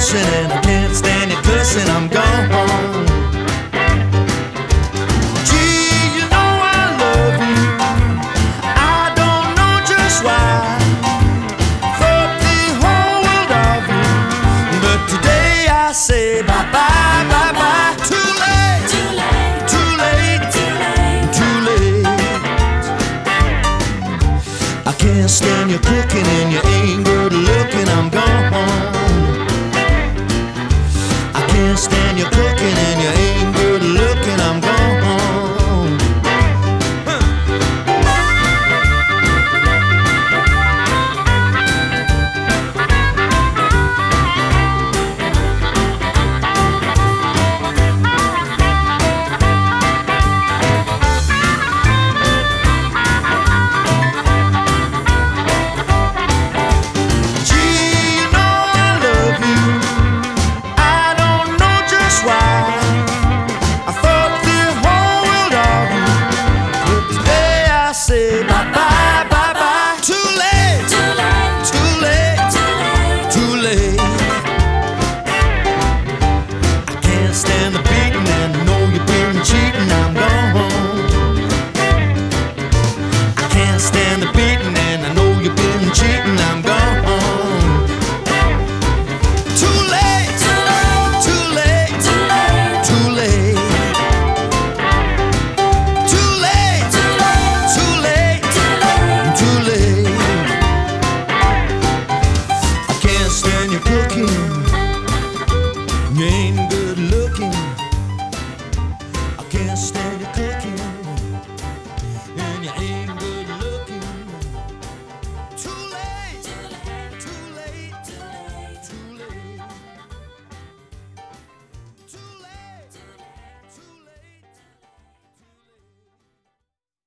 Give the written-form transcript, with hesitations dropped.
fussing and I can't stand your cussing. I'm gone. Gee, you know I love you. I don't know just why. Thought the whole world of you, but today I say bye bye, bye bye. Too late, too late, too late, too late, too late. I can't stand your cooking and you ain't